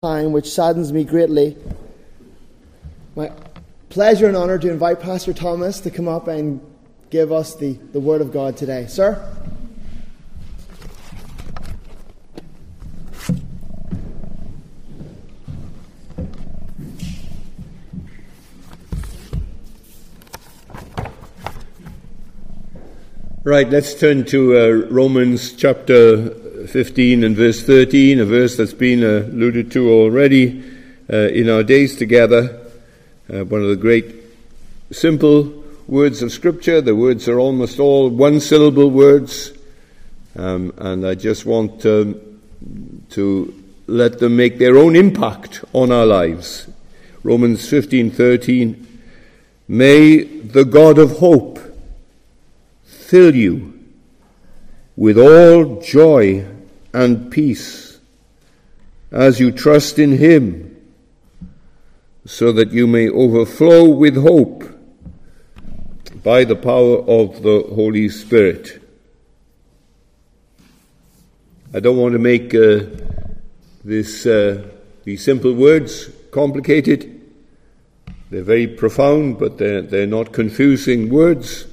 time, which saddens me greatly. My pleasure and honor to invite Pastor Thomas to come up and give us the Word of God today. Sir? Right, let's turn to Romans chapter 15 and verse 13, a verse that's been alluded to already in our days together. One of the great simple words of Scripture. The words are almost all one-syllable words, and I just want to let them make their own impact on our lives. Romans 15:13. May the God of hope fill you with all joy and peace as you trust in Him, so that you may overflow with hope by the power of the Holy Spirit. I don't want to make these simple words complicated. They're very profound, but they're not confusing words.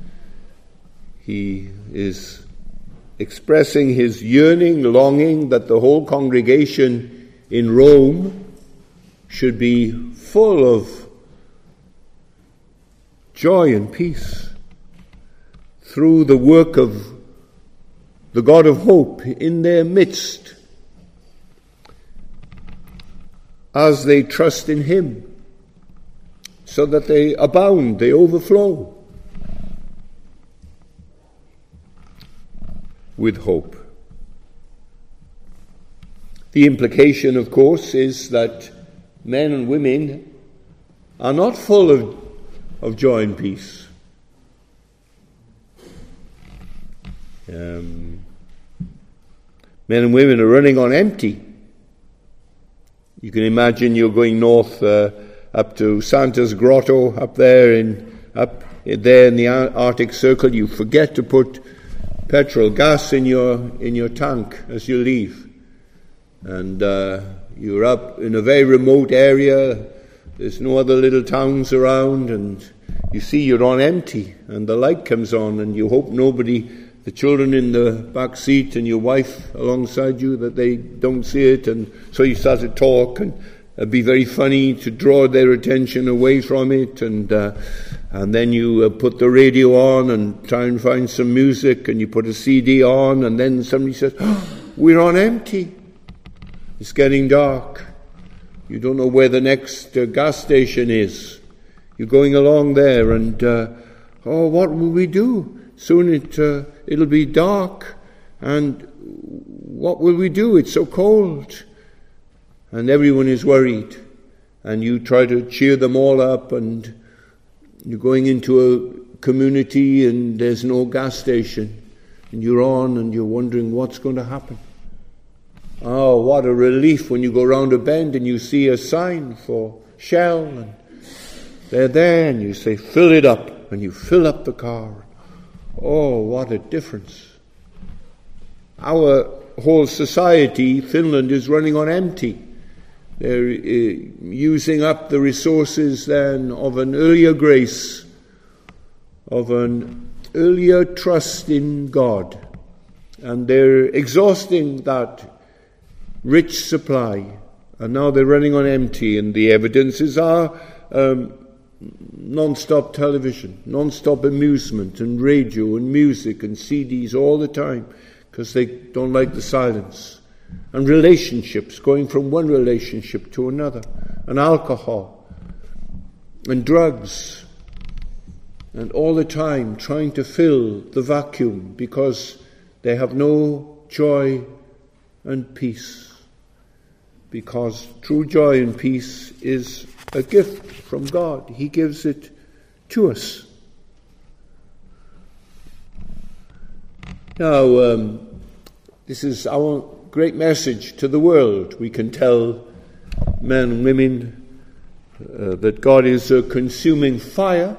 He is expressing his yearning, longing that the whole congregation in Rome should be full of joy and peace through the work of the God of hope in their midst as they trust in Him, so that they abound, they overflow with hope. The implication, of course, is that men and women are not full of joy and peace. Men and women are running on empty. You can imagine you're going north up to Santa's Grotto, up there in the Arctic Circle. You forget to put petrol, gas in your tank as you leave, and you're up in a very remote area. There's no other little towns around, and you see you're on empty, and the light comes on, and you hope nobody, the children in the back seat and your wife alongside you, that they don't see it, and so you start to talk and be very funny to draw their attention away from it, and then you put the radio on and try and find some music, and you put a CD on, and then somebody says, "Oh, we're on empty. It's getting dark. You don't know where the next gas station is. You're going along there, and what will we do? Soon it'll be dark, and what will we do? It's so cold." And everyone is worried, and you try to cheer them all up, and you're going into a community and there's no gas station, and you're on and you're wondering what's going to happen. Oh, what a relief when you go round a bend and you see a sign for Shell, and they're there, and you say, "Fill it up," and you fill up the car. Oh, what a difference. Our whole society, Finland, is running on empty. They're using up the resources then of an earlier grace, of an earlier trust in God, and they're exhausting that rich supply, and now they're running on empty, and the evidences are non-stop television, non-stop amusement and radio and music and CDs all the time, because they don't like the silence. And relationships, going from one relationship to another, and alcohol, and drugs, and all the time trying to fill the vacuum because they have no joy and peace. Because true joy and peace is a gift from God. He gives it to us. Now, this is our great message to the world. We can tell men and women that God is a consuming fire,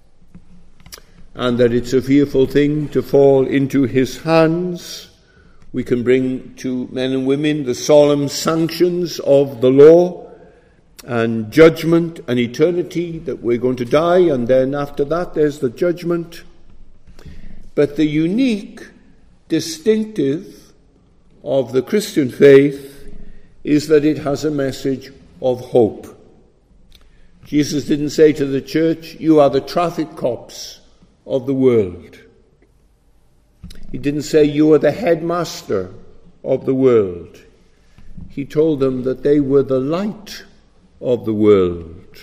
and that it's a fearful thing to fall into His hands We can bring to men and women the solemn sanctions of the law and judgment and eternity, that we're going to die, and then after that there's the judgment. But the unique, distinctive of the Christian faith is that it has a message of hope. Jesus didn't say to the church, you are the traffic cops of the world. He didn't say you are the headmaster of the world. He told them that they were the light of the world.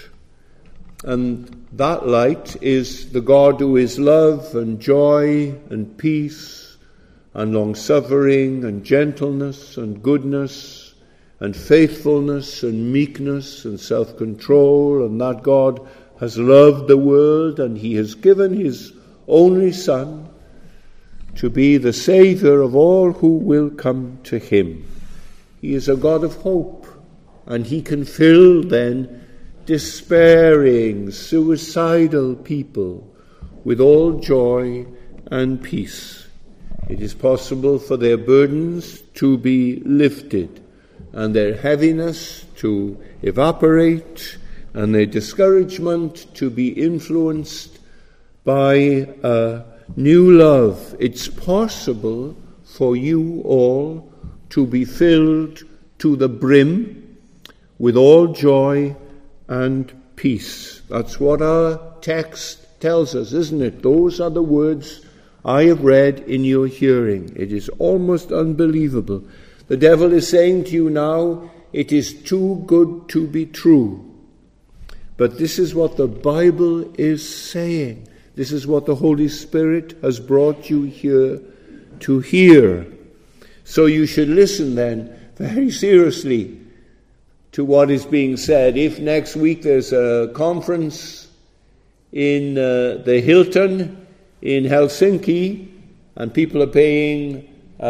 And that light is the God who is love and joy and peace and long-suffering and gentleness and goodness and faithfulness and meekness and self-control, and that God has loved the world and he has given his only Son to be the Saviour of all who will come to him. He is a God of hope, and he can fill then despairing, suicidal people with all joy and peace. It is possible for their burdens to be lifted, and their heaviness to evaporate, and their discouragement to be influenced by a new love. It's possible for you all to be filled to the brim with all joy and peace. That's what our text tells us, isn't it? Those are the words I have read in your hearing. It is almost unbelievable. The devil is saying to you now, it is too good to be true. But this is what the Bible is saying. This is what the Holy Spirit has brought you here to hear. So you should listen then very seriously to what is being said. If next week there's a conference in the Hilton in Helsinki, and people are paying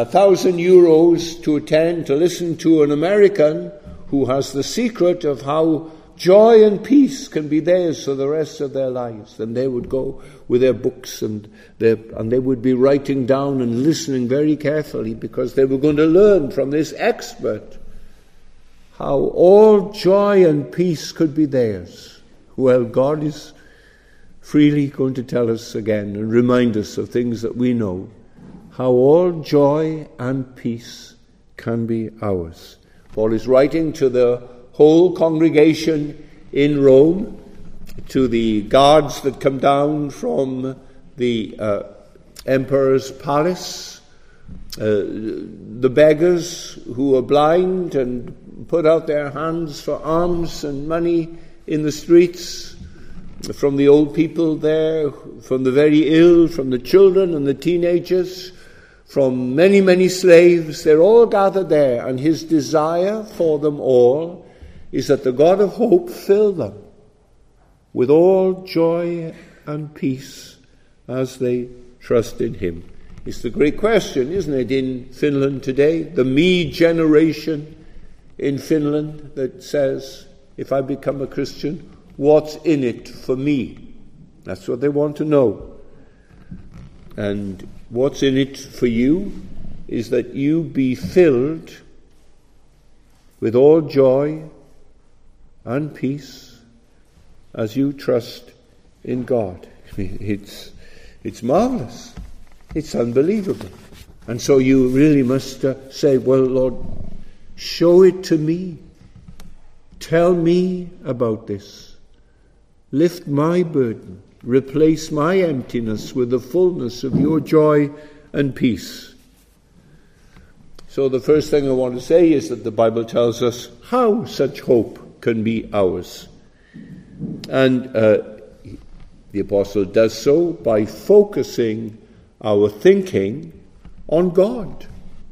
€1,000 to attend, to listen to an American who has the secret of how joy and peace can be theirs for the rest of their lives, then they would go with their books and they would be writing down and listening very carefully, because they were going to learn from this expert how all joy and peace could be theirs. Well, God is freely going to tell us again and remind us of things that we know, how all joy and peace can be ours. Paul is writing to the whole congregation in Rome, to the guards that come down from the emperor's palace, the beggars who are blind and put out their hands for alms and money in the streets, from the old people there, from the very ill, from the children and the teenagers, from many, many slaves. They're all gathered there, and his desire for them all is that the God of hope fill them with all joy and peace as they trust in him. It's the great question, isn't it, in Finland today? The me generation in Finland that says, if I become a Christian, what's in it for me? That's what they want to know. And what's in it for you is that you be filled with all joy and peace as you trust in God. It's marvelous. It's unbelievable. And so you really must say, well, Lord, show it to me. Tell me about this. Lift my burden. Replace my emptiness with the fullness of your joy and peace. So the first thing I want to say is that the Bible tells us how such hope can be ours. And the apostle does so by focusing our thinking on God.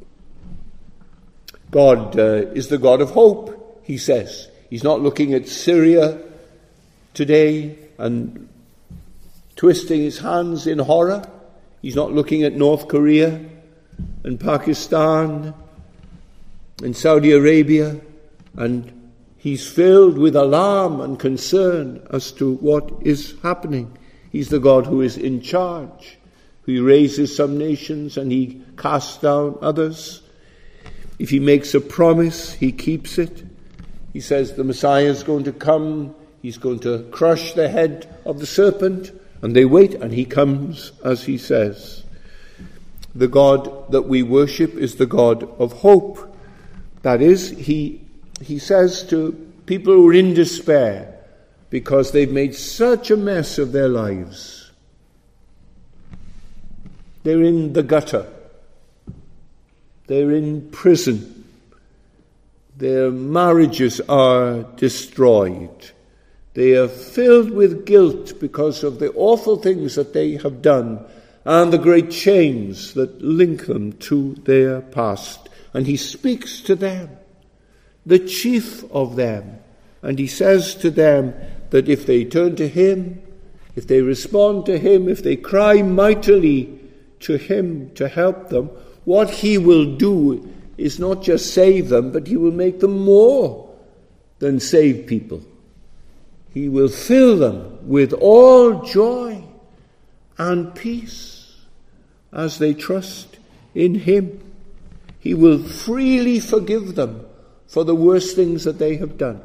God is the God of hope, he says. He's not looking at Syria today and twisting his hands in horror. He's not looking at North Korea and Pakistan and Saudi Arabia, and he's filled with alarm and concern as to what is happening. He's the God who is in charge. He raises some nations and he casts down others. If he makes a promise, he keeps it. He says the Messiah is going to come. He's going to crush the head of the serpent. And they wait, and he comes as he says. The God that we worship is the God of hope. That is, he says to people who are in despair because they've made such a mess of their lives. They're in the gutter. They're in prison. Their marriages are destroyed. They are filled with guilt because of the awful things that they have done and the great chains that link them to their past. And he speaks to them, the chief of them, and he says to them that if they turn to him, if they respond to him, if they cry mightily to him to help them, what he will do is not just save them, but he will make them more than save people. He will fill them with all joy and peace as they trust in him. He will freely forgive them for the worst things that they have done.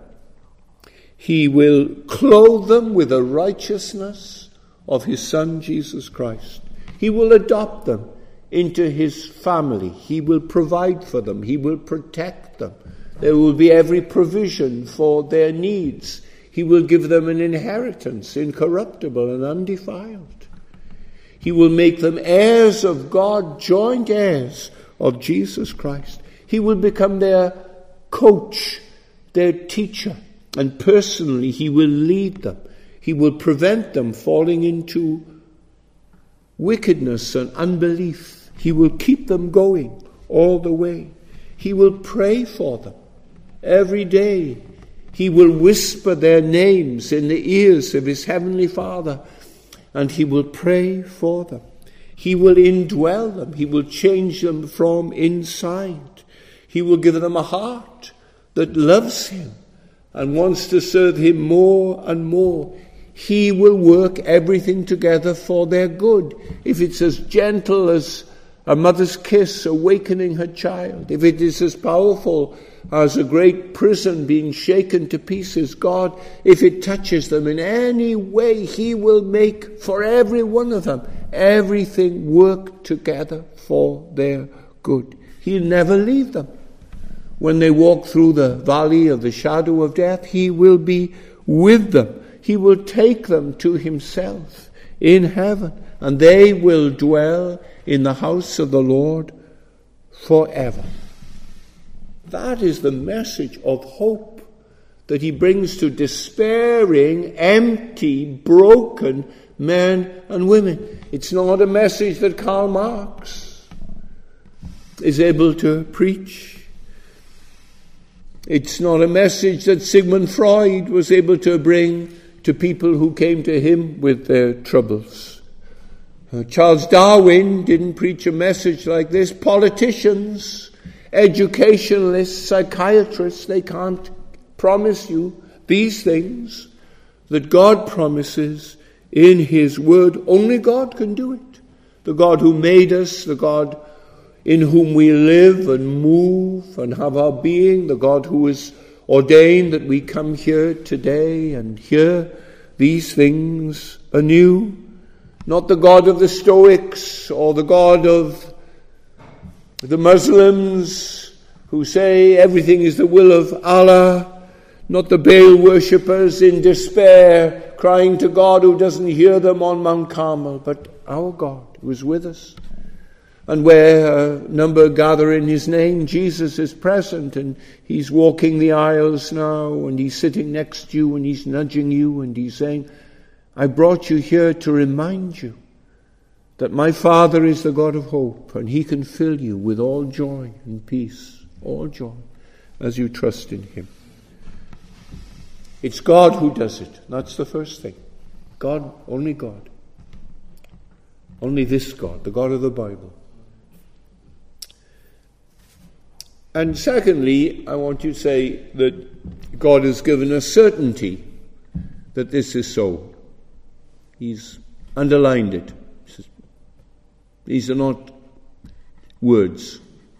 He will clothe them with the righteousness of his Son, Jesus Christ. He will adopt them into his family. He will provide for them. He will protect them. There will be every provision for their needs. He will give them an inheritance, incorruptible and undefiled. He will make them heirs of God, joint heirs of Jesus Christ. He will become their coach, their teacher, and personally he will lead them. He will prevent them falling into wickedness and unbelief. He will keep them going all the way. He will pray for them every day. He will whisper their names in the ears of his heavenly Father, and he will pray for them. He will indwell them. He will change them from inside. He will give them a heart that loves him and wants to serve him more and more. He will work everything together for their good. If it's as gentle as a mother's kiss awakening her child, if it is as powerful as a great prison being shaken to pieces, God, if it touches them in any way, he will make for every one of them everything work together for their good. He'll never leave them. When they walk through the valley of the shadow of death, he will be with them. He will take them to himself in heaven, and they will dwell in the house of the Lord forever. That is the message of hope that he brings to despairing, empty, broken men and women. It's not a message that Karl Marx is able to preach. It's not a message that Sigmund Freud was able to bring to people who came to him with their troubles. Charles Darwin didn't preach a message like this. Politicians, educationalists, psychiatrists, they can't promise you these things that God promises in his word. Only God can do it. The God who made us, the God in whom we live and move and have our being, the God who has ordained that we come here today and hear these things anew. Not the God of the Stoics or the God of the Muslims who say everything is the will of Allah. Not the Baal worshippers in despair crying to God who doesn't hear them on Mount Carmel, but our God who is with us. And where a number gather in his name, Jesus is present, and he's walking the aisles now, and he's sitting next to you, and he's nudging you, and he's saying, I brought you here to remind you that my Father is the God of hope, and he can fill you with all joy and peace, all joy, as you trust in him. It's God who does it. That's the first thing. God, only God. Only this God, the God of the Bible. And secondly, I want to say that God has given us certainty that this is so. He's underlined it. He says, These are not words.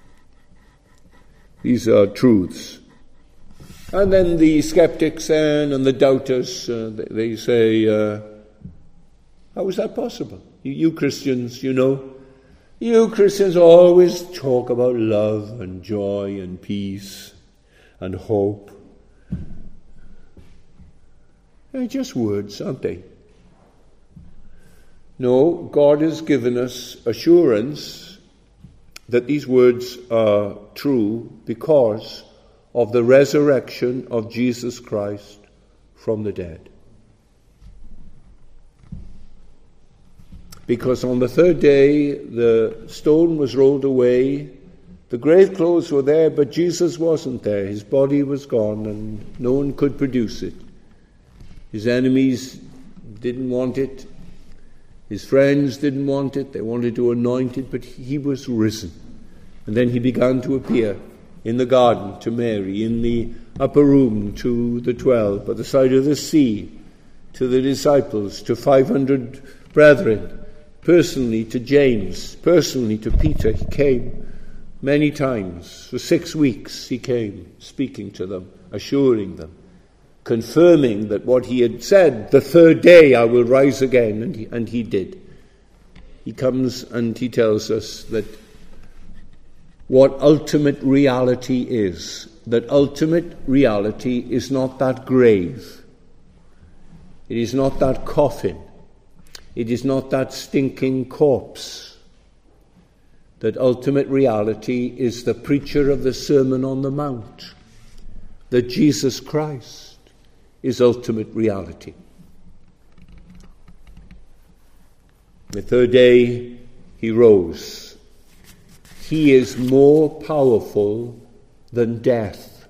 These are truths. And then the skeptics and the doubters, they say, how is that possible? You Christians, you Christians always talk about love and joy and peace and hope. They're just words, aren't they? No, God has given us assurance that these words are true because of the resurrection of Jesus Christ from the dead. Because on the third day, the stone was rolled away, the grave clothes were there, but Jesus wasn't there. His body was gone, and no one could produce it. His enemies didn't want it. His friends didn't want it. They wanted to anoint it, but he was risen. And then he began to appear in the garden to Mary, in the upper room to the 12, by the side of the sea, to the disciples, to 500 brethren, personally to James, personally to Peter. He came many times. For 6 weeks he came, speaking to them, assuring them, confirming that what he had said, the third day I will rise again, and he did. He comes and he tells us that what ultimate reality is, that ultimate reality is not that grave, it is not that coffin, it is not that stinking corpse. That ultimate reality is the preacher of the Sermon on the Mount, that Jesus Christ is ultimate reality. The third day he rose. He is more powerful than death.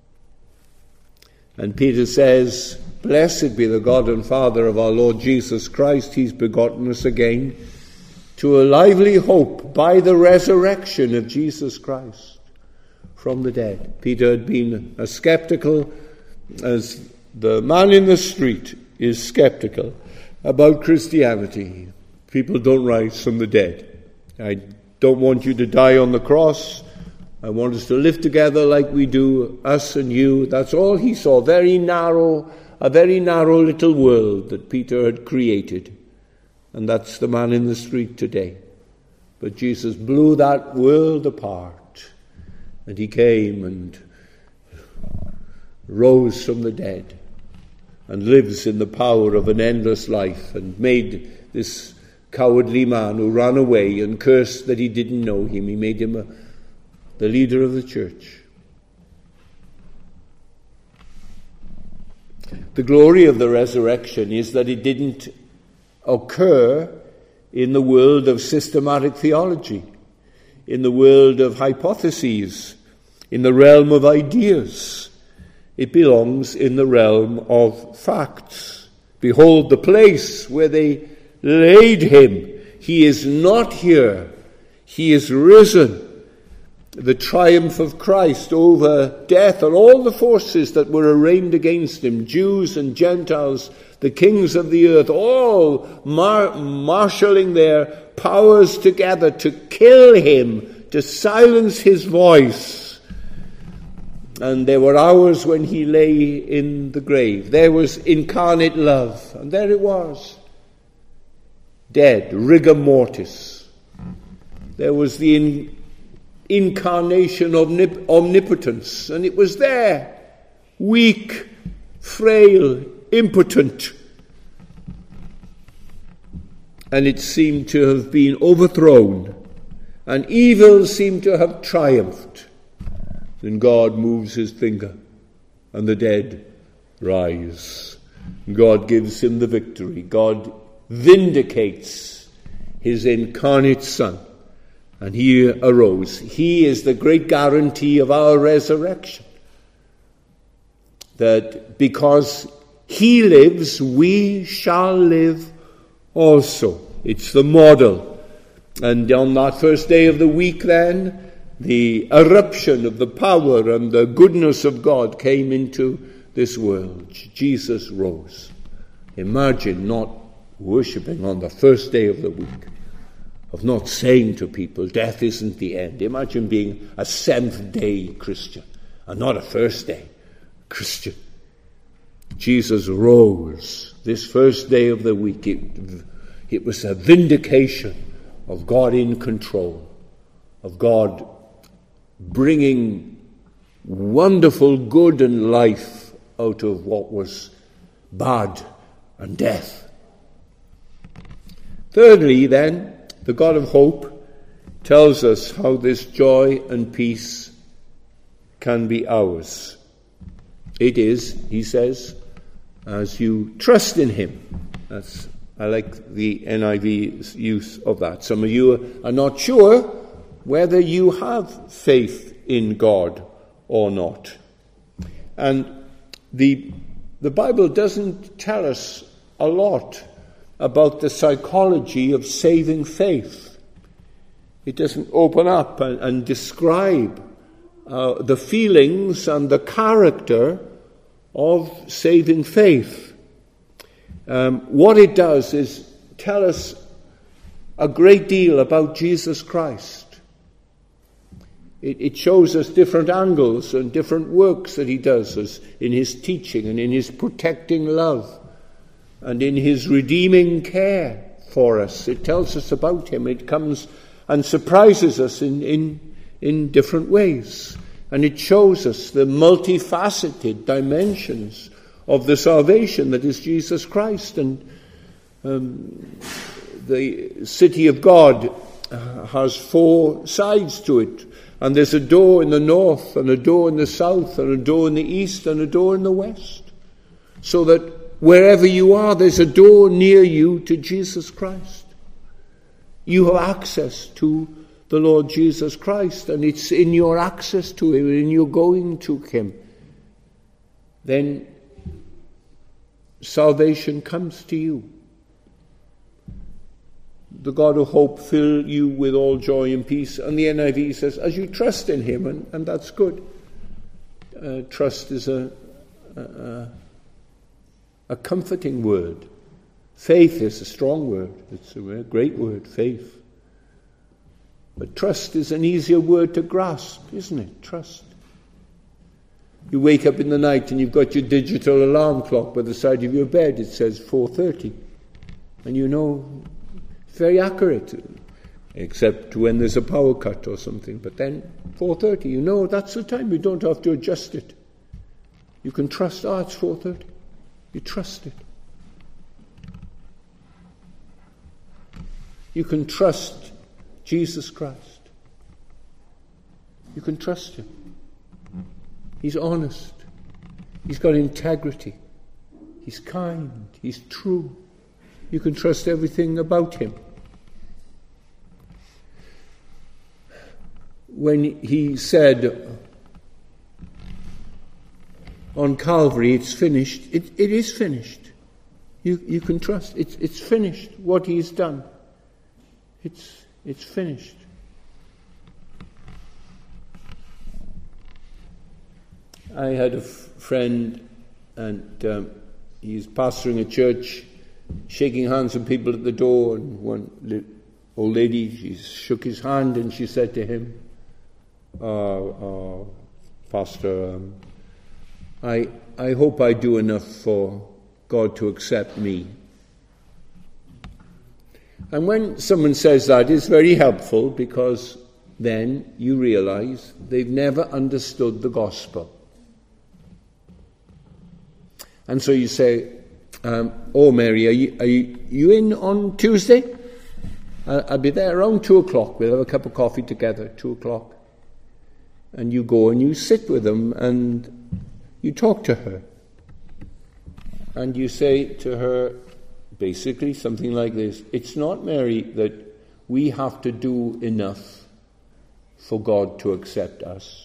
And Peter says, "Blessed be the God and Father of our Lord Jesus Christ. He's begotten us again to a lively hope by the resurrection of Jesus Christ from the dead." Peter had been as skeptical as the man in the street is skeptical about Christianity. People don't rise from the dead. I don't want you to die on the cross. I want us to live together like we do, us and you. That's all he saw. A very narrow little world that Peter had created. And that's the man in the street today. But Jesus blew that world apart. And he came and rose from the dead and lives in the power of an endless life, and made this cowardly man who ran away and cursed that he didn't know him, he made him the leader of the church. The glory of the resurrection is that it didn't occur in the world of systematic theology, in the world of hypotheses, in the realm of ideas. It belongs in the realm of facts. Behold the place where they laid him. He is not here. He is risen. The triumph of Christ over death and all the forces that were arraigned against him, Jews and Gentiles, the kings of the earth, all marshalling their powers together to kill him, to silence his voice. And there were hours when he lay in the grave. There was incarnate love, and there it was. Dead, rigor mortis. There was the incarnation of omnipotence, and it was there. Weak, frail, impotent. And it seemed to have been overthrown, and evil seemed to have triumphed. Then God moves his finger, and the dead rise. God gives him the victory. God vindicates his incarnate Son, and he arose. He is the great guarantee of our resurrection, that because he lives, we shall live also. It's the model. And on that first day of the week then, the eruption of the power and the goodness of God came into this world. Jesus rose. Imagine not worshipping on the first day of the week. of not saying to people, death isn't the end. Imagine being a seventh-day Christian and not a first-day Christian. Jesus rose this first day of the week. It was a vindication of God in control, of God bringing wonderful good and life out of what was bad and death. Thirdly, then, the God of hope tells us how this joy and peace can be ours. It is, he says, as you trust in him. I like the NIV's use of that. Some of you are not sure whether you have faith in God or not. And the Bible doesn't tell us a lot about the psychology of saving faith. It doesn't open up and describe the feelings and the character of saving faith. What it does is tell us a great deal about Jesus Christ. It shows us different angles and different works that he does us in his teaching and in his protecting love and in his redeeming care for us. It tells us about him. It comes and surprises us in different ways. And it shows us the multifaceted dimensions of the salvation that is Jesus Christ. And the city of God has 4 sides to it. And there's a door in the north, and a door in the south, and a door in the east, and a door in the west. So that wherever you are, there's a door near you to Jesus Christ. You have access to the Lord Jesus Christ, and it's in your access to him, in your going to him, then salvation comes to you. The God of hope fill you with all joy and peace. And the NIV says, as you trust in him, and that's good. Trust is a comforting word. Faith is a strong word. It's a great word, faith. But trust is an easier word to grasp, isn't it? Trust. You wake up in the night and you've got your digital alarm clock by the side of your bed. It says 4:30. And you know, it's very accurate, except when there's a power cut or something. But then 4:30, you know that's the time. You don't have to adjust it. You can trust, it's 4:30. You trust it. You can trust Jesus Christ. You can trust him. He's honest. He's got integrity. He's kind. He's true. You can trust everything about him. When he said on Calvary, it's finished, it is finished. You can trust. It's finished, what he's done. It's finished. I had a friend, and he's pastoring a church, shaking hands with people at the door, and one old lady, she shook his hand and she said to him, Pastor, I hope I do enough for God to accept me. And when someone says that, it's very helpful, because then you realize they've never understood the gospel. And so you say, Mary, are you in on Tuesday? I'll be there around 2 o'clock. We'll have a cup of coffee together, 2 o'clock. And you go and you sit with them and you talk to her. And you say to her basically something like this: it's not, Mary, that we have to do enough for God to accept us,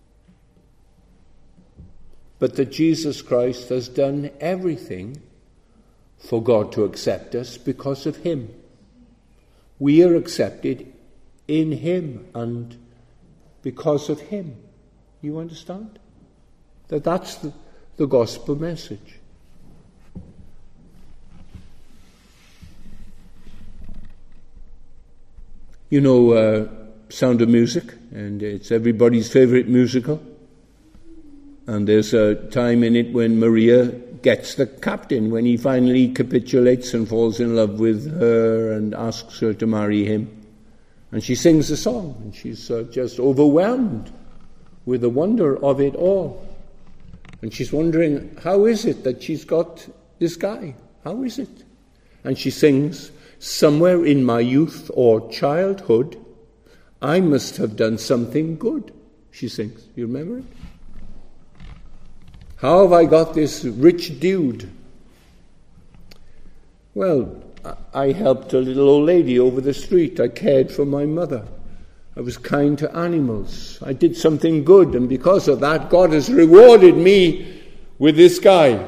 but that Jesus Christ has done everything for God to accept us because of him. We are accepted in him and because of him. You understand? That's the gospel message. You know Sound of Music, and it's everybody's favourite musical. And there's a time in it when Maria gets the captain, when he finally capitulates and falls in love with her and asks her to marry him. And she sings a song, and she's just overwhelmed with the wonder of it all. And she's wondering, how is it that she's got this guy? How is it? And she sings, "Somewhere in my youth or childhood, I must have done something good," she sings. You remember it? How have I got this rich dude? Well, I helped a little old lady over the street. I cared for my mother. I was kind to animals. I did something good, and because of that, God has rewarded me with this guy.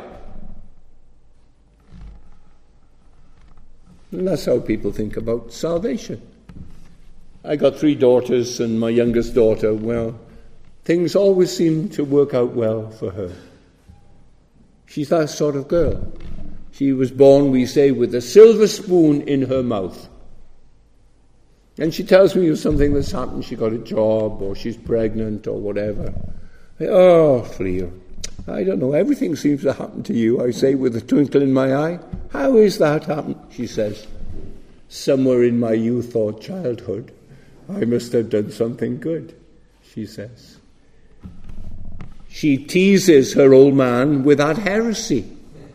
And that's how people think about salvation. I got 3 daughters, and my youngest daughter, well, things always seem to work out well for her. She's that sort of girl. She was born, we say, with a silver spoon in her mouth. And she tells me of something that's happened. She got a job, or she's pregnant, or whatever. Oh, Fleur, I don't know. Everything seems to happen to you, I say with a twinkle in my eye. How is that happened? She says, "Somewhere in my youth or childhood, I must have done something good," she says. She teases her old man with that heresy.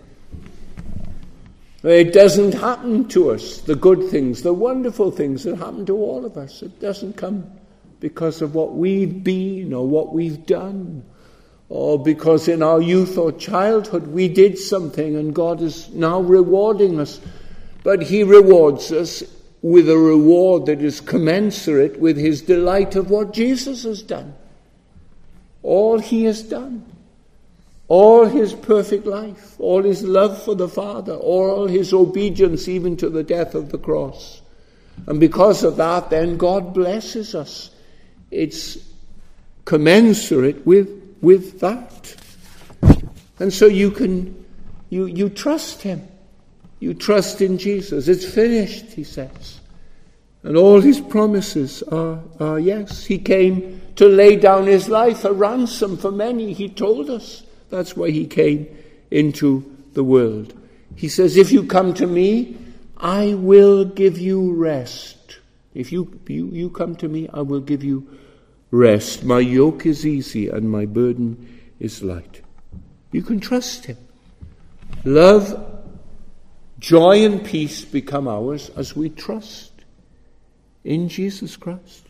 It doesn't happen to us, the good things, the wonderful things that happen to all of us. It doesn't come because of what we've been or what we've done, or because in our youth or childhood we did something and God is now rewarding us. But he rewards us with a reward that is commensurate with his delight of what Jesus has done. All he has done, all his perfect life, all his love for the Father, all his obedience even to the death of the cross. And because of that, then God blesses us. It's commensurate with that. And so you trust him. You trust in Jesus. It's finished, he says. And all his promises are yes. He came to lay down his life a ransom for many. He told us. That's why he came into the world. He says, if you come to me, I will give you rest. If you come to me, I will give you rest. My yoke is easy and my burden is light. You can trust him. Love, joy and peace become ours as we trust in Jesus Christ.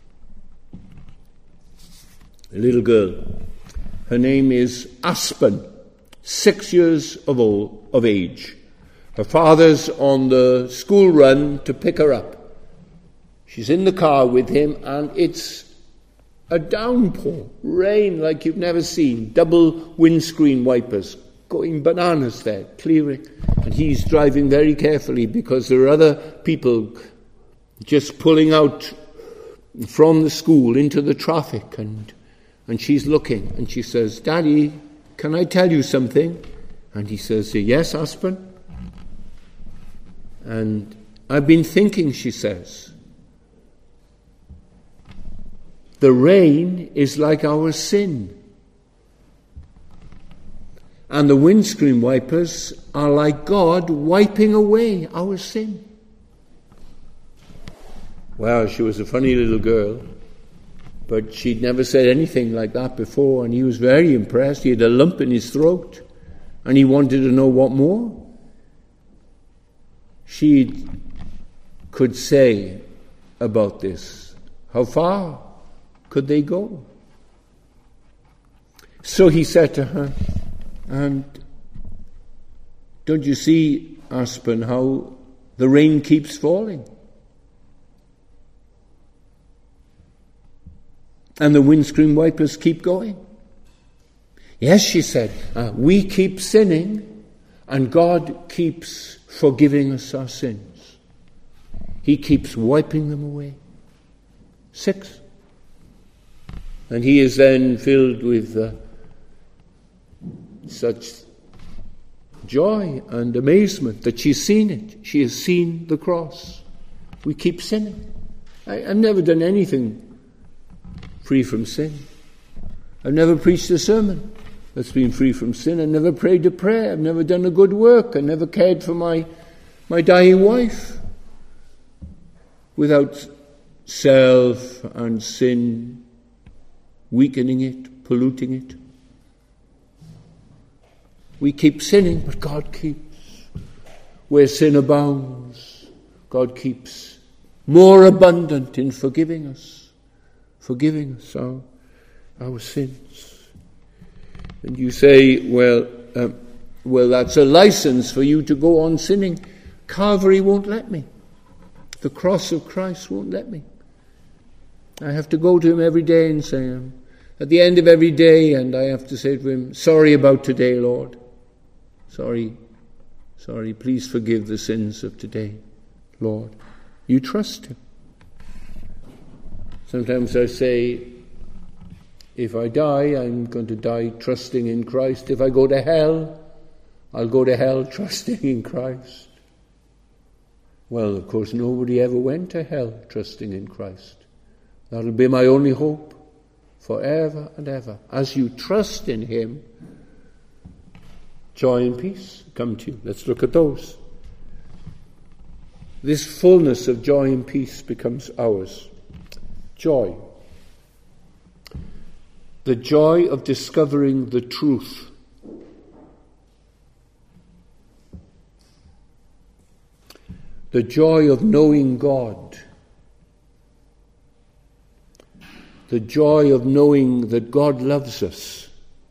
A little girl, her name is Aspen, 6 years of age. Her father's on the school run to pick her up. She's in the car with him, and it's a downpour, rain like you've never seen, double windscreen wipers, going bananas there, clearing. And he's driving very carefully because there are other people just pulling out from the school into the traffic, and she's looking, and she says, "Daddy, can I tell you something?" And he says, "Yes, Aspen." And I've been thinking, she says, the rain is like our sin, and the windscreen wipers are like God wiping away our sin. Well, she was a funny little girl, but she'd never said anything like that before, and he was very impressed. He had a lump in his throat, and he wanted to know what more she could say about this. How far could they go? So he said to her, "And don't you see, Aspen, how the rain keeps falling? And the windscreen wipers keep going?" "Yes," she said, "we keep sinning, and God keeps forgiving us our sins. He keeps wiping them away." 6. And he is then filled with such joy and amazement that she's seen it. She has seen the cross. We keep sinning, I've never done anything free from sin. I've never preached a sermon that's been free from sin. I've never prayed a prayer. I've never done a good work. I never cared for my dying wife without self and sin weakening it, polluting it. We keep sinning, but God keeps. Where sin abounds, God keeps more abundant in forgiving us our sins. And you say, well, that's a license for you to go on sinning. Calvary won't let me. The cross of Christ won't let me. I have to go to him every day and say, at the end of every day, and I have to say to him, sorry about today, Lord. Sorry, please forgive the sins of today, Lord. You trust him. Sometimes I say, if I die, I'm going to die trusting in Christ. If I go to hell, I'll go to hell trusting in Christ. Well, of course, nobody ever went to hell trusting in Christ. That'll be my only hope forever and ever. As you trust in him, joy and peace come to you. Let's look at those. This fullness of joy and peace becomes ours. Joy. The joy of discovering the truth. The joy of knowing God. The joy of knowing that God loves us.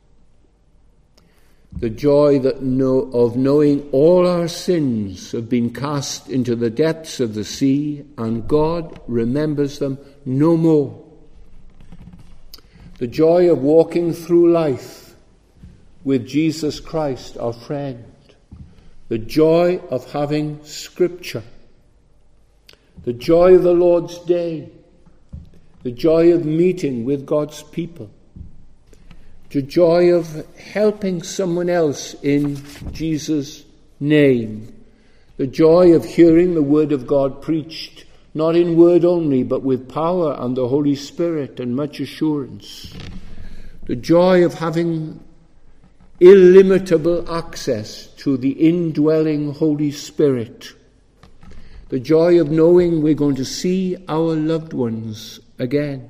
The joy of knowing all our sins have been cast into the depths of the sea and God remembers them no more. The joy of walking through life with Jesus Christ, our friend. The joy of having Scripture. The joy of the Lord's Day. The joy of meeting with God's people. The joy of helping someone else in Jesus' name. The joy of hearing the Word of God preached, not in word only, but with power and the Holy Spirit and much assurance. The joy of having illimitable access to the indwelling Holy Spirit. The joy of knowing we're going to see our loved ones again.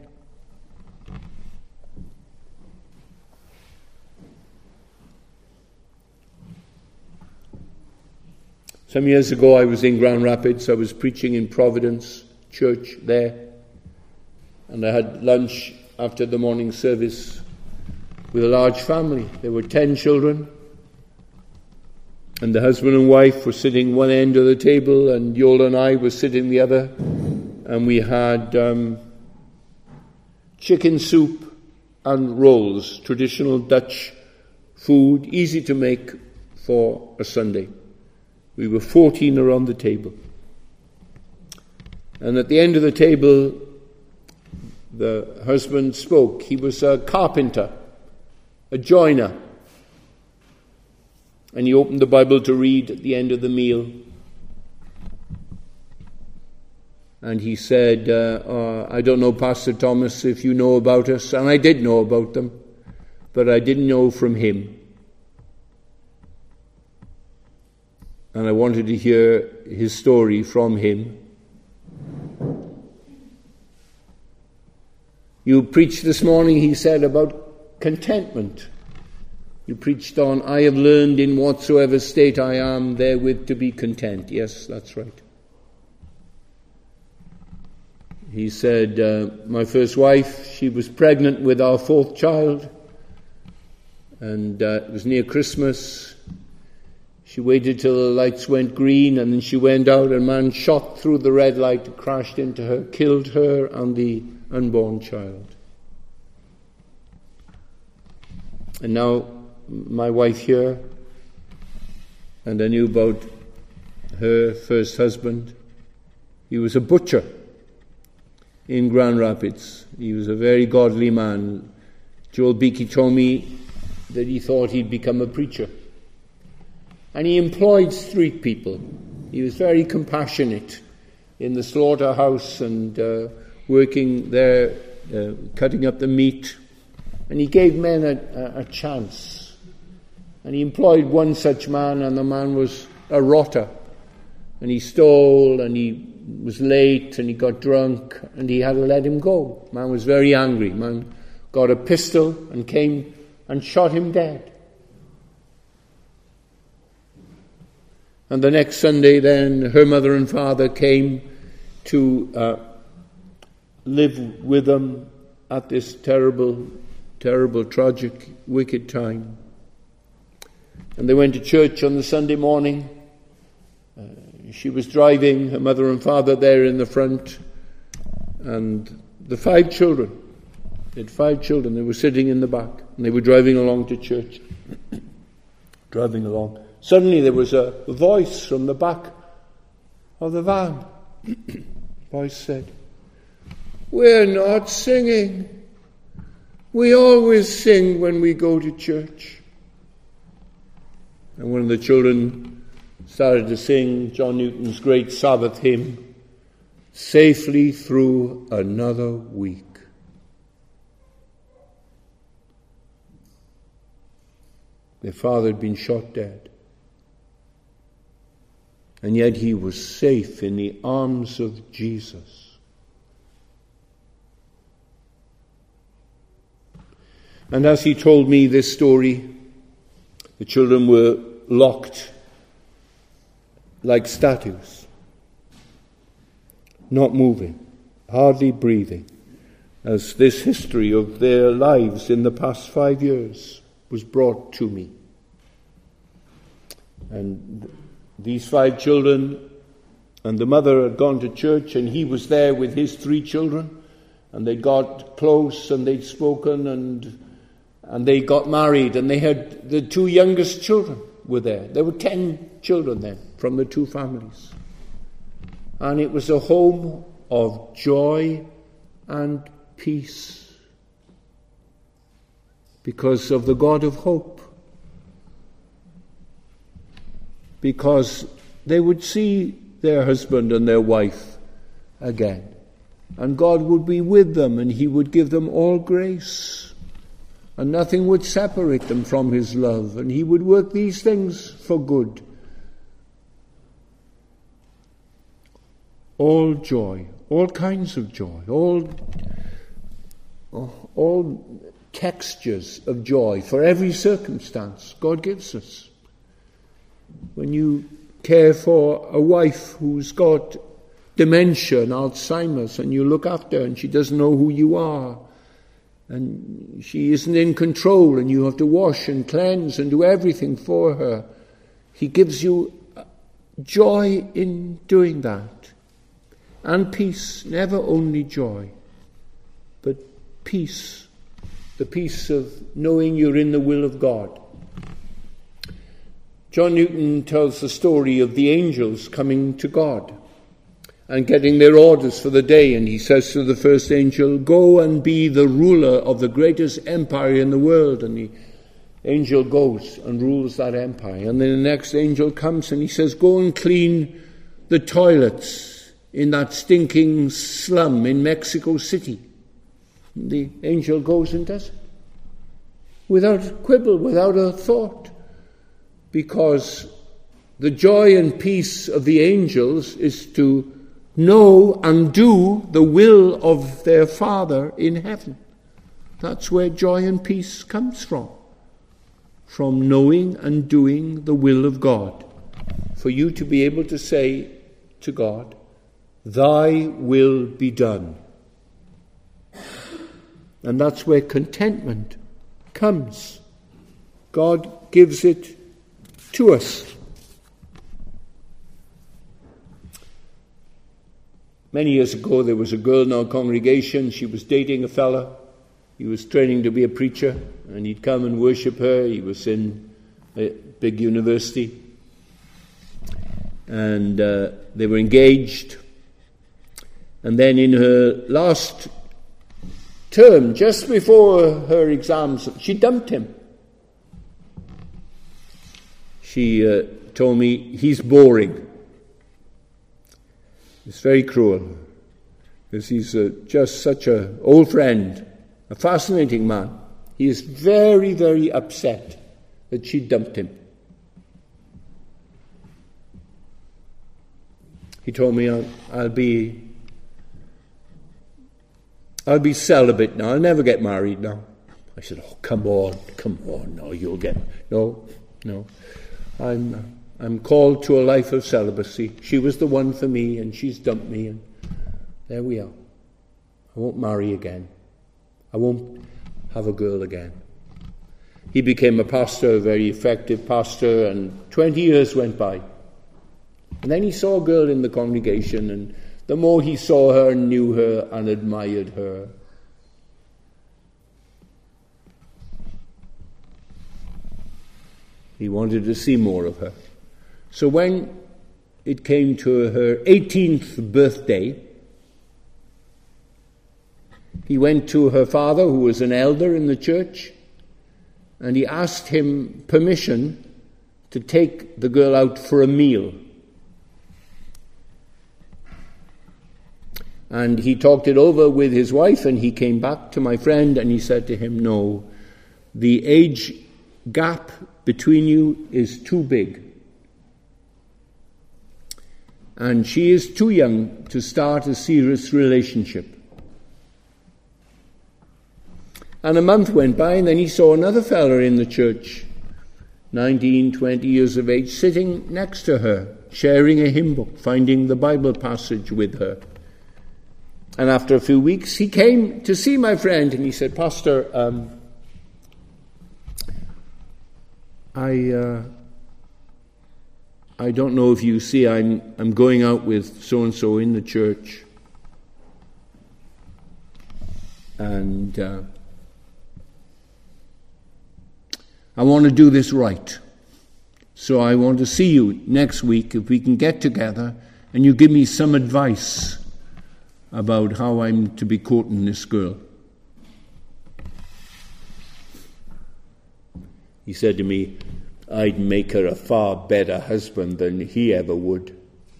Some years ago I was in Grand Rapids. I was preaching in Providence Church there. And I had lunch after the morning service with a large family. There were 10 children. And the husband and wife were sitting one end of the table and Yola and I were sitting the other. And we had chicken soup and rolls, traditional Dutch food, easy to make for a Sunday. We were 14 around the table. And at the end of the table, the husband spoke. He was a carpenter, a joiner. And he opened the Bible to read at the end of the meal. And he said, I don't know, Pastor Thomas, if you know about us. And I did know about them, but I didn't know from him. And I wanted to hear his story from him. You preached this morning, he said, about contentment. You preached on, I have learned in whatsoever state I am therewith to be content. Yes, that's right. He said, my first wife, she was pregnant with our 4th child. And it was near Christmas. She waited till the lights went green and then she went out and a man shot through the red light, crashed into her, killed her and the unborn child. And now my wife here, and I knew about her first husband. He was a butcher in Grand Rapids. He was a very godly man. Joel Beakey told me that he thought he'd become a preacher. And he employed street people. He was very compassionate. in the slaughterhouse and working there, cutting up the meat. And he gave men a chance. And he employed one such man, and the man was a rotter. And he stole, and he was late, and he got drunk, and he had to let him go. Man was very angry. Man got a pistol and came and shot him dead. And the next Sunday then, her mother and father came to live with them at this terrible, terrible, tragic, wicked time. And they went to church on the Sunday morning. She was driving, her mother and father there in the front, and the 5 children, they had 5 children, they were sitting in the back, and they were driving along to church. Driving along. Suddenly there was a voice from the back of the van. Voice said, "We're not singing. We always sing when we go to church." And one of the children started to sing John Newton's great Sabbath hymn, "Safely Through Another Week." Their father had been shot dead. And yet he was safe in the arms of Jesus. And as he told me this story, the children were locked like statues, not moving, hardly breathing, as this history of their lives in the past 5 years was brought to me. And these 5 children, and the mother had gone to church, and he was there with his 3 children, and they got close, and they'd spoken, and they got married, and they had the 2 youngest children were there. There were 10 children then from the 2 families. And it was a home of joy and peace because of the God of hope. Because they would see their husband and their wife again. And God would be with them, and he would give them all grace. And nothing would separate them from his love. And he would work these things for good. All joy, all kinds of joy, all textures of joy for every circumstance God gives us. When you care for a wife who's got dementia and Alzheimer's, and you look after her and she doesn't know who you are, and she isn't in control, and you have to wash and cleanse and do everything for her, he gives you joy in doing that. And peace, never only joy, but peace, the peace of knowing you're in the will of God. John Newton tells the story of the angels coming to God and getting their orders for the day, and he says to the first angel, "Go and be the ruler of the greatest empire in the world." And the angel goes and rules that empire. And then the next angel comes and he says, "Go and clean the toilets in that stinking slum in Mexico City." And the angel goes and does it without quibble, without a thought. Because the joy and peace of the angels is to know and do the will of their Father in heaven. That's where joy and peace comes from knowing and doing the will of God. For you to be able to say to God, "Thy will be done." And that's where contentment comes. God gives it to us. Many years ago, there was a girl in our congregation. She was dating a fella. He was training to be a preacher, and he'd come and worship her. He was in a big university, and they were engaged. And then in her last term, just before her exams, she dumped him. She told me, "He's boring." It's very cruel, because he's just such an old friend, a fascinating man. He is very, very upset that she dumped him. He told me, I'll be celibate now. I'll never get married now. I said, oh, come on. No, you'll get... No. I'm called to a life of celibacy. She was the one for me, and she's dumped me, and there we are. I won't marry again. I won't have a girl again. He became a pastor, a very effective pastor, and 20 years went by. And then he saw a girl in the congregation, and the more he saw her and knew her and admired her, he wanted to see more of her. So when it came to her 18th birthday, he went to her father, who was an elder in the church, and he asked him permission to take the girl out for a meal. And he talked it over with his wife, and he came back to my friend and he said to him, no, the age gap between you is too big. And she is too young to start a serious relationship. And a month went by, and then he saw another fella in the church, 19, 20 years of age, sitting next to her, sharing a hymn book, finding the Bible passage with her. And after a few weeks, he came to see my friend, and he said, Pastor, I don't know if you see, I'm going out with so-and-so in the church, and I want to do this right. So I want to see you next week, if we can get together, and you give me some advice about how I'm to be courting this girl. He said to me, I'd make her a far better husband than he ever would.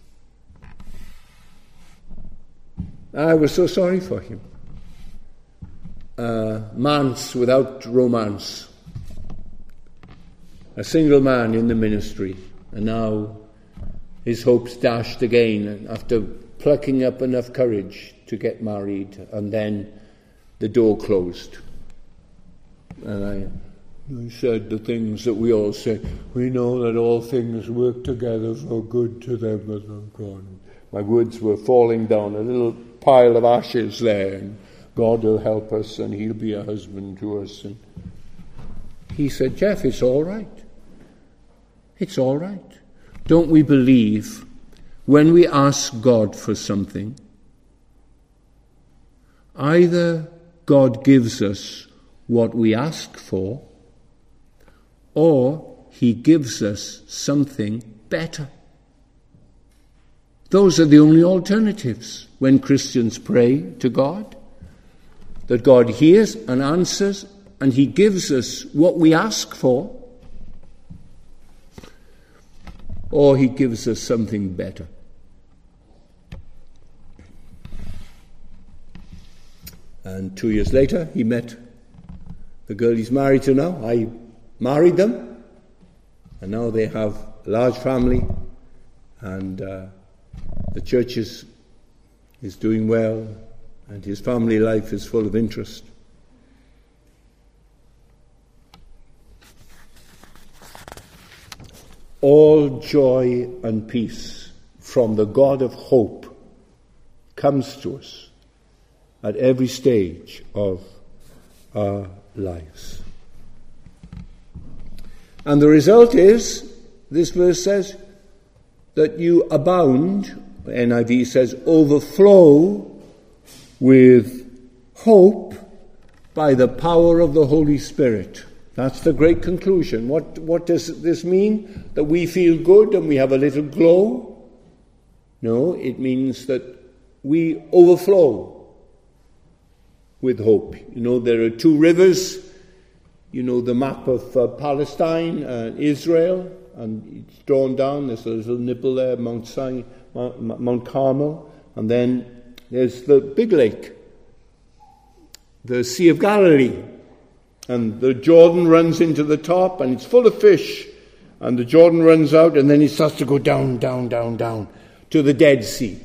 I was so sorry for him. Manse without romance. A single man in the ministry, and now his hopes dashed again after plucking up enough courage to get married, and then the door closed. And I said the things that we all say. We know that all things work together for good to them that love God. My words were falling down, a little pile of ashes there, and God will help us, and he'll be a husband to us. And he said, Jeff, it's all right. It's all right. Don't we believe when we ask God for something, either God gives us what we ask for, or he gives us something better. Those are the only alternatives when Christians pray to God, that God hears and answers, and he gives us what we ask for, or he gives us something better. And 2 years later, he met the girl he's married to now. I married them, and now they have a large family, and the church is doing well, and his family life is full of interest. All joy and peace from the God of hope comes to us at every stage of our lives. And the result is, this verse says, that you abound, NIV says, overflow with hope by the power of the Holy Spirit. That's the great conclusion. What does this mean? That we feel good and we have a little glow? No, it means that we overflow with hope. You know, there are two rivers. You know the map of Palestine and Israel, and it's drawn down. There's a little nipple there, Mount Carmel. And then there's the big lake, the Sea of Galilee. And the Jordan runs into the top, and it's full of fish. And the Jordan runs out, and then it starts to go down, down, down, down to the Dead Sea.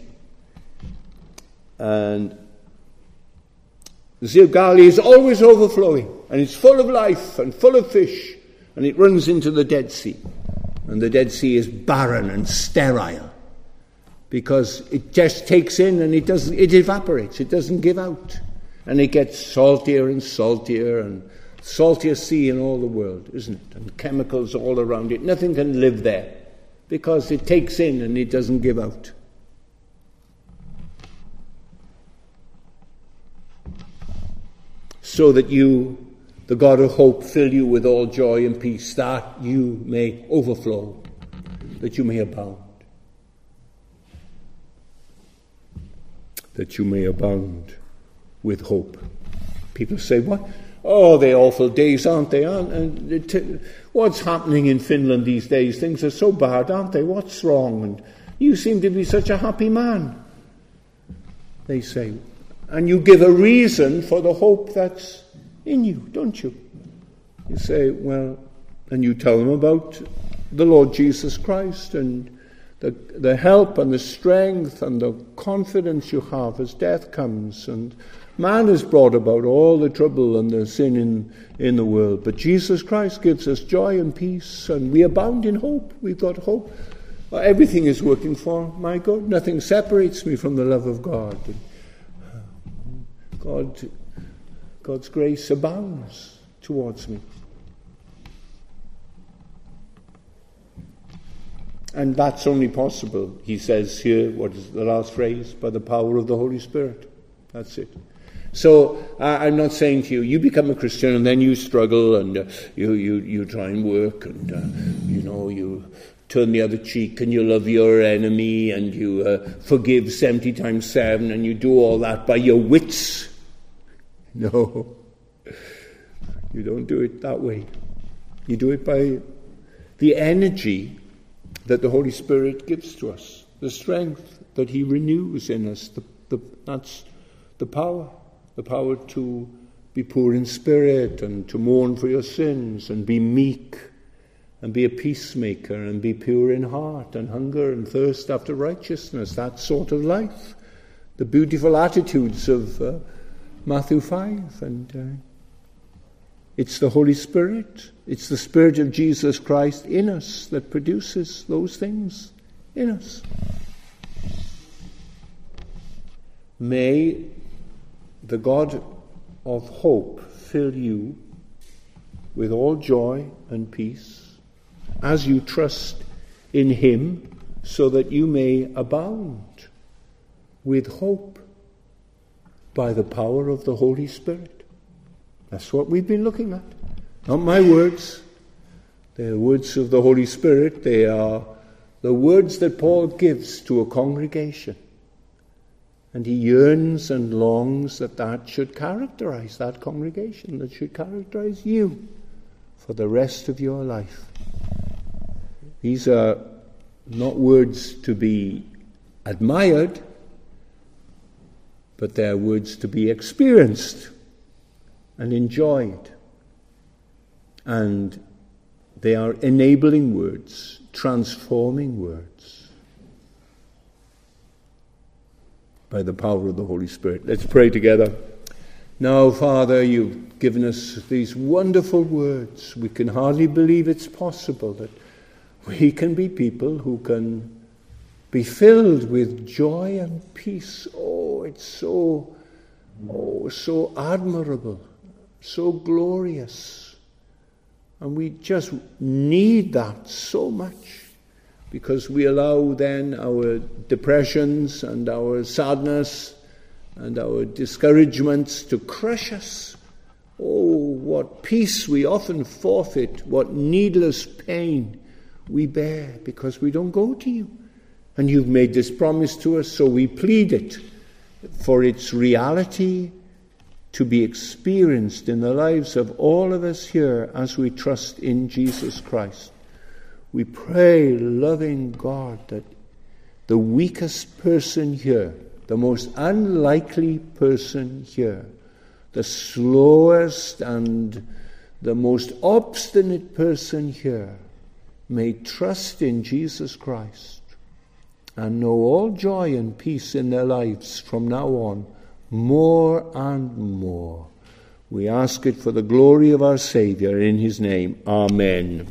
And the Sea of Galilee is always overflowing, and it's full of life and full of fish, and it runs into the Dead Sea. And the Dead Sea is barren and sterile, because it just takes in and it evaporates, it doesn't give out. And it gets saltier and saltier, and saltiest sea in all the world, isn't it? And chemicals all around it. Nothing can live there because it takes in and it doesn't give out. So that you, the God of hope, fill you with all joy and peace, that you may overflow, that you may abound. That you may abound with hope. People say, what? Oh, they're awful days, aren't they? What's happening in Finland these days? Things are so bad, aren't they? What's wrong? And you seem to be such a happy man, they say. And you give a reason for the hope that's in you, don't you? You say, well, and you tell them about the Lord Jesus Christ and the help and the strength and the confidence you have as death comes. And man has brought about all the trouble and the sin in the world. But Jesus Christ gives us joy and peace, and we abound in hope. We've got hope. Everything is working for my good. Nothing separates me from the love of God. God's grace abounds towards me. And that's only possible, he says here, what is the last phrase? By the power of the Holy Spirit. That's it. So I'm not saying to you, you become a Christian and then you struggle and you try and work and, you turn the other cheek and you love your enemy and you forgive 70 times 7 and you do all that by your wits. No, you don't do it that way. You do it by the energy that the Holy Spirit gives to us, the strength that he renews in us, that's the power to be poor in spirit and to mourn for your sins and be meek and be a peacemaker and be pure in heart and hunger and thirst after righteousness, that sort of life, the beautiful attitudes of Matthew 5. And it's the Holy Spirit, it's the Spirit of Jesus Christ in us that produces those things in us. May the God of hope fill you with all joy and peace as you trust in him, so that you may abound with hope by the power of the Holy Spirit. That's what we've been looking at. Not my words. They're words of the Holy Spirit. They are the words that Paul gives to a congregation. And he yearns and longs that should characterize that congregation, that should characterize you for the rest of your life. These are not words to be admired, but they're words to be experienced and enjoyed. And they are enabling words, transforming words by the power of the Holy Spirit. Let's pray together. Now, Father, you've given us these wonderful words. We can hardly believe it's possible that we can be people who can be filled with joy and peace. Oh, it's so admirable, so glorious. And we just need that so much, because we allow then our depressions and our sadness and our discouragements to crush us. Oh, what peace we often forfeit, what needless pain we bear because we don't go to you. And you've made this promise to us, so we plead it for its reality to be experienced in the lives of all of us here as we trust in Jesus Christ. We pray, loving God, that the weakest person here, the most unlikely person here, the slowest and the most obstinate person here, may trust in Jesus Christ and know all joy and peace in their lives from now on, more and more. We ask it for the glory of our Saviour, in his name. Amen.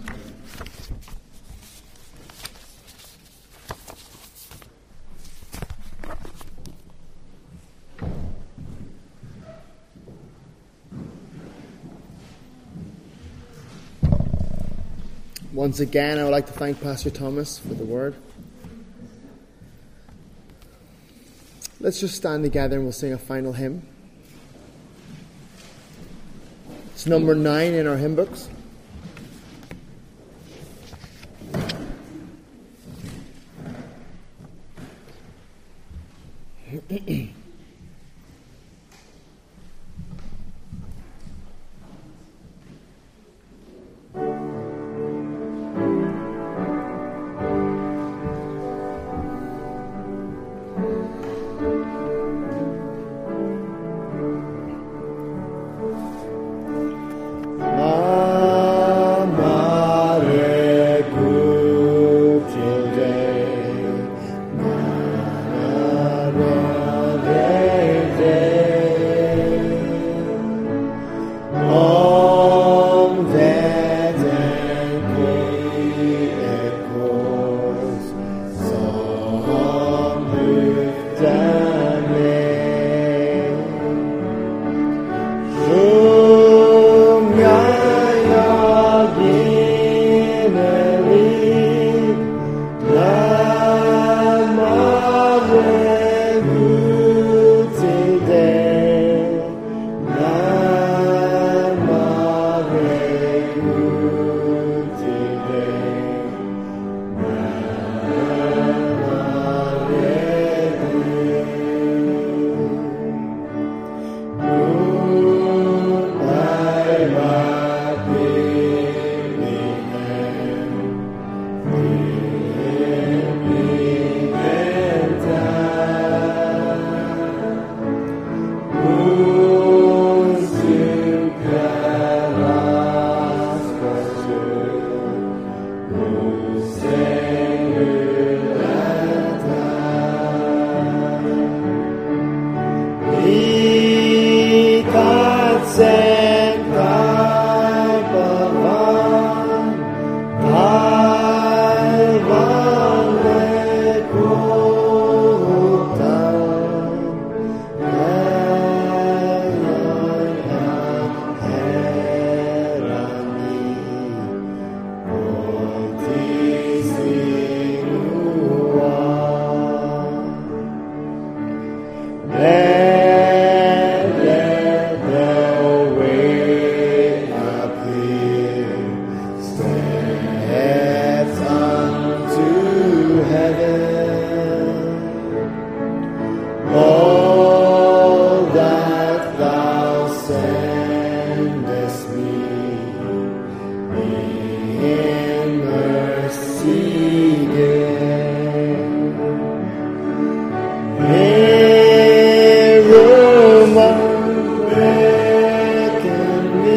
Once again, I would like to thank Pastor Thomas for the word. Let's just stand together and we'll sing a final hymn. It's number 9 in our hymn books.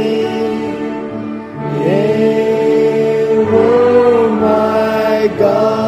God.